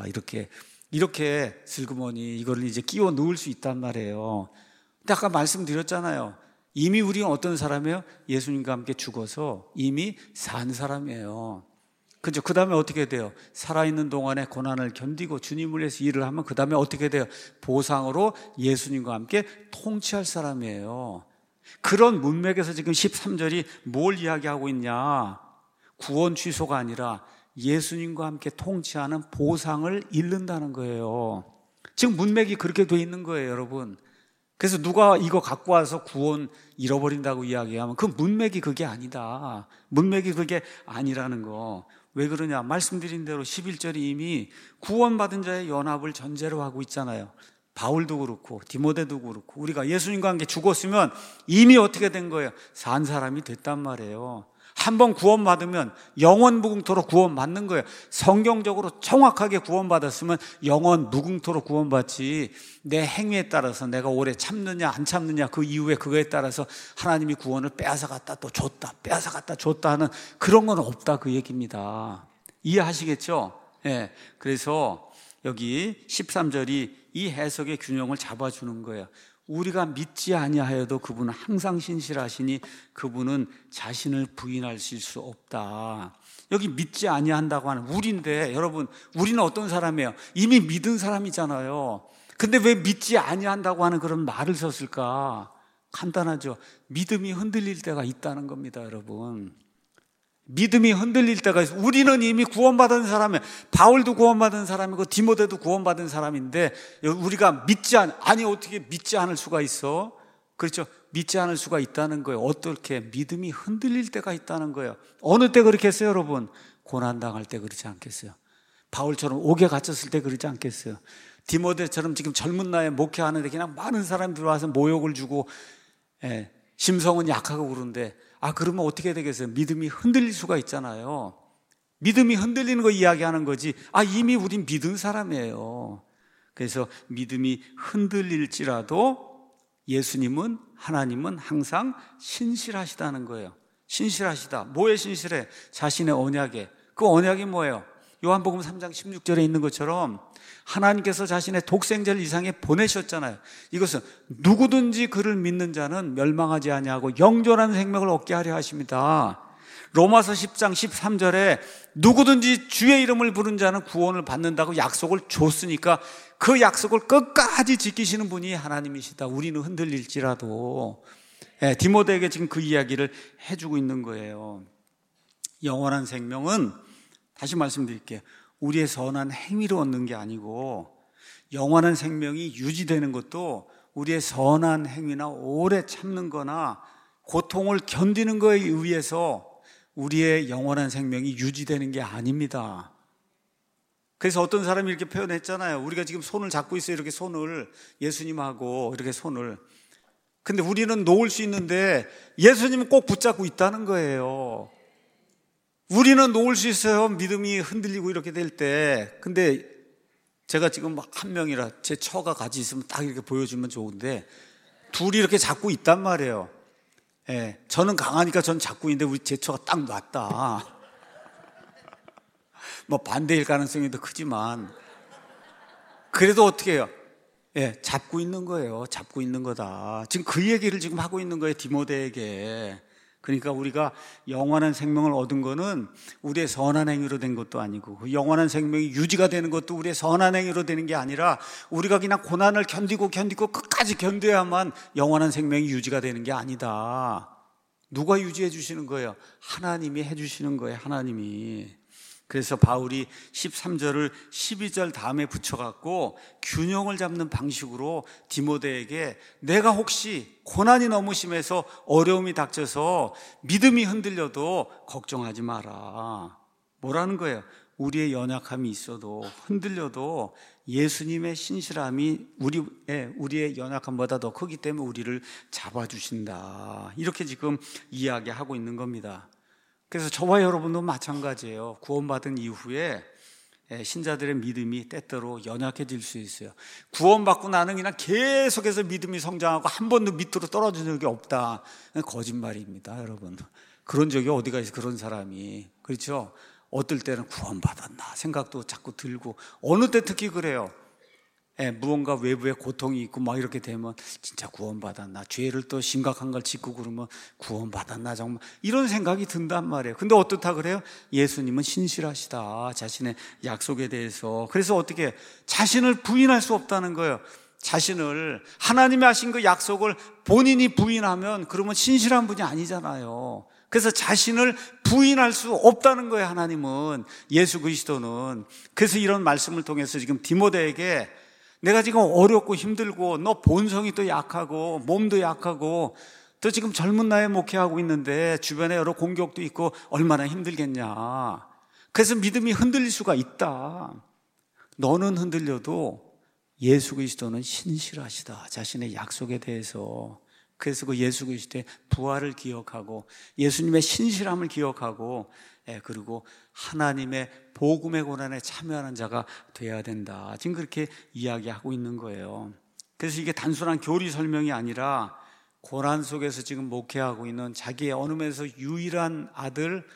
이렇게 슬그머니 이거를 이제 끼워 넣을 수 있단 말이에요. 근데 아까 말씀드렸잖아요. 이미 우리는 어떤 사람이에요? 예수님과 함께 죽어서 이미 산 사람이에요. 그죠? 그 다음에 어떻게 돼요? 살아있는 동안에 고난을 견디고 주님을 위해서 일을 하면 그 다음에 어떻게 돼요? 보상으로 예수님과 함께 통치할 사람이에요. 그런 문맥에서 지금 13절이 뭘 이야기하고 있냐? 구원 취소가 아니라 예수님과 함께 통치하는 보상을 잃는다는 거예요. 지금 문맥이 그렇게 돼 있는 거예요, 여러분. 그래서 누가 이거 갖고 와서 구원 잃어버린다고 이야기하면 그 문맥이 그게 아니다. 문맥이 그게 아니라는 거. 왜 그러냐? 말씀드린 대로 11절이 이미 구원받은 자의 연합을 전제로 하고 있잖아요. 바울도 그렇고 디모데도 그렇고 우리가 예수님과 함께 죽었으면 이미 어떻게 된 거예요? 산 사람이 됐단 말이에요. 한번 구원받으면 영원 무궁토로 구원받는 거예요. 성경적으로 정확하게 구원받았으면 영원 무궁토로 구원받지, 내 행위에 따라서 내가 오래 참느냐 안 참느냐 그 이후에 그거에 따라서 하나님이 구원을 빼앗아갔다 또 줬다, 빼앗아갔다 줬다 하는 그런 건 없다, 그 얘기입니다. 이해하시겠죠? 그래서 여기 13절이 이 해석의 균형을 잡아주는 거예요. 우리가 믿지 아니하여도 그분은 항상 신실하시니 그분은 자신을 부인하실 수 없다. 여기 믿지 아니한다고 하는 우리인데, 여러분, 우리는 어떤 사람이에요? 이미 믿은 사람이잖아요. 근데 왜 믿지 아니한다고 하는 그런 말을 썼을까? 간단하죠. 믿음이 흔들릴 때가 있다는 겁니다, 여러분. 믿음이 흔들릴 때가 있어요. 우리는 이미 구원받은 사람이에요. 바울도 구원받은 사람이고 디모데도 구원받은 사람인데 우리가 아니 어떻게 믿지 않을 수가 있어? 그렇죠. 믿지 않을 수가 있다는 거예요. 어떻게? 믿음이 흔들릴 때가 있다는 거예요. 어느 때 그렇겠어요, 여러분? 고난당할 때 그렇지 않겠어요? 바울처럼 옥에 갇혔을 때 그러지 않겠어요? 디모데처럼 지금 젊은 나이에 목회하는데 그냥 많은 사람들이 와서 모욕을 주고 심성은 약하고 그러는데 그러면 어떻게 되겠어요? 믿음이 흔들릴 수가 있잖아요. 믿음이 흔들리는 거 이야기하는 거지. 이미 우린 믿은 사람이에요. 그래서 믿음이 흔들릴지라도 예수님은, 하나님은 항상 신실하시다는 거예요. 신실하시다. 뭐에 신실해? 자신의 언약에. 그 언약이 뭐예요? 요한복음 3장 16절에 있는 것처럼 하나님께서 자신의 독생자를 이 세상에 보내셨잖아요. 이것은 누구든지 그를 믿는 자는 멸망하지 아니하고 영존한 생명을 얻게 하려 하십니다. 로마서 10장 13절에 누구든지 주의 이름을 부른 자는 구원을 받는다고 약속을 줬으니까 그 약속을 끝까지 지키시는 분이 하나님이시다. 우리는 흔들릴지라도. 디모데에게 지금 그 이야기를 해주고 있는 거예요. 영원한 생명은 다시 말씀드릴게요. 우리의 선한 행위로 얻는 게 아니고 영원한 생명이 유지되는 것도 우리의 선한 행위나 오래 참는 거나 고통을 견디는 거에 의해서 우리의 영원한 생명이 유지되는 게 아닙니다. 그래서 어떤 사람이 이렇게 표현했잖아요. 우리가 지금 손을 잡고 있어요. 이렇게 손을, 예수님하고 이렇게 손을. 근데 우리는 놓을 수 있는데 예수님은 꼭 붙잡고 있다는 거예요. 우리는 놓을 수 있어요. 믿음이 흔들리고 이렇게 될 때. 근데 제가 지금 한 명이라 제 처가 같이 있으면 딱 이렇게 보여주면 좋은데 둘이 이렇게 잡고 있단 말이에요. 저는 강하니까 전 잡고 있는데 제 처가 딱 놨다. 뭐 반대일 가능성이 더 크지만 그래도 어떻게 해요? 잡고 있는 거예요. 잡고 있는 거다. 지금 그 얘기를 지금 하고 있는 거예요. 디모데에게. 그러니까 우리가 영원한 생명을 얻은 거는 우리의 선한 행위로 된 것도 아니고 그 영원한 생명이 유지가 되는 것도 우리의 선한 행위로 되는 게 아니라 우리가 그냥 고난을 견디고 끝까지 견뎌야만 영원한 생명이 유지가 되는 게 아니다. 누가 유지해 주시는 거예요? 하나님이 해 주시는 거예요. 하나님이. 그래서 바울이 13절을 12절 다음에 붙여갖고 균형을 잡는 방식으로 디모데에게 내가 혹시 고난이 너무 심해서 어려움이 닥쳐서 믿음이 흔들려도 걱정하지 마라. 뭐라는 거예요? 우리의 연약함이 있어도 흔들려도 예수님의 신실함이 우리의 연약함보다 더 크기 때문에 우리를 잡아주신다. 이렇게 지금 이야기하고 있는 겁니다. 그래서 저와 여러분도 마찬가지예요. 구원받은 이후에 신자들의 믿음이 때때로 연약해질 수 있어요. 구원받고 나는 그냥 계속해서 믿음이 성장하고 한 번도 밑으로 떨어진 적이 없다. 거짓말입니다, 여러분. 그런 적이 어디가 있어요, 그런 사람이. 그렇죠? 어떨 때는 구원받았나 생각도 자꾸 들고 어느 때 특히 그래요. 무언가 외부에 고통이 있고 막 이렇게 되면 진짜 구원받았나, 죄를 또 심각한 걸 짓고 그러면 구원받았나, 정말 이런 생각이 든단 말이에요. 근데 어떻다 그래요? 예수님은 신실하시다, 자신의 약속에 대해서. 그래서 어떻게 자신을 부인할 수 없다는 거예요. 자신을, 하나님이 하신 그 약속을 본인이 부인하면 그러면 신실한 분이 아니잖아요. 그래서 자신을 부인할 수 없다는 거예요, 하나님은, 예수 그리스도는. 그래서 이런 말씀을 통해서 지금 디모데에게 내가 지금 어렵고 힘들고 너 본성이 또 약하고 몸도 약하고 또 지금 젊은 나이에 목회하고 있는데 주변에 여러 공격도 있고 얼마나 힘들겠냐. 그래서 믿음이 흔들릴 수가 있다. 너는 흔들려도 예수 그리스도는 신실하시다, 자신의 약속에 대해서. 그래서 그 예수 그리스도의 부활을 기억하고 예수님의 신실함을 기억하고 그리고 하나님의 복음의 고난에 참여하는 자가 돼야 된다. 지금 그렇게 이야기하고 있는 거예요. 그래서 이게 단순한 교리 설명이 아니라 고난 속에서 지금 목회하고 있는 자기의 어느 면에서 유일한 아들,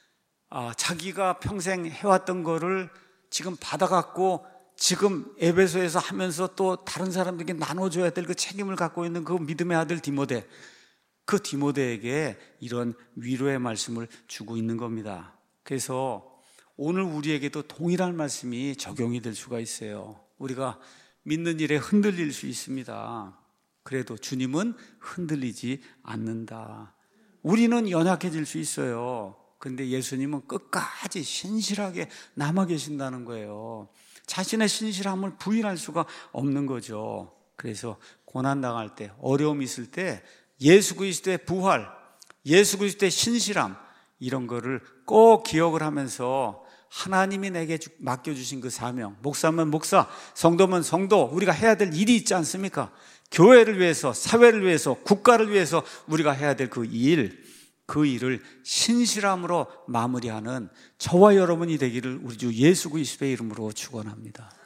자기가 평생 해왔던 거를 지금 받아갖고 지금 에베소에서 하면서 또 다른 사람들에게 나눠줘야 될 그 책임을 갖고 있는 그 믿음의 아들 디모데, 그 디모데에게 이런 위로의 말씀을 주고 있는 겁니다. 그래서 오늘 우리에게도 동일한 말씀이 적용이 될 수가 있어요. 우리가 믿는 일에 흔들릴 수 있습니다. 그래도 주님은 흔들리지 않는다. 우리는 연약해질 수 있어요. 근데 예수님은 끝까지 신실하게 남아 계신다는 거예요. 자신의 신실함을 부인할 수가 없는 거죠. 그래서 고난당할 때, 어려움이 있을 때 예수 그리스도의 부활, 예수 그리스도의 신실함, 이런 거를 꼭 기억을 하면서 하나님이 내게 맡겨주신 그 사명, 목사면 목사, 성도면 성도, 우리가 해야 될 일이 있지 않습니까? 교회를 위해서, 사회를 위해서, 국가를 위해서 우리가 해야 될 그 일을 신실함으로 마무리하는 저와 여러분이 되기를 우리 주 예수 그리스도의 이름으로 축원합니다.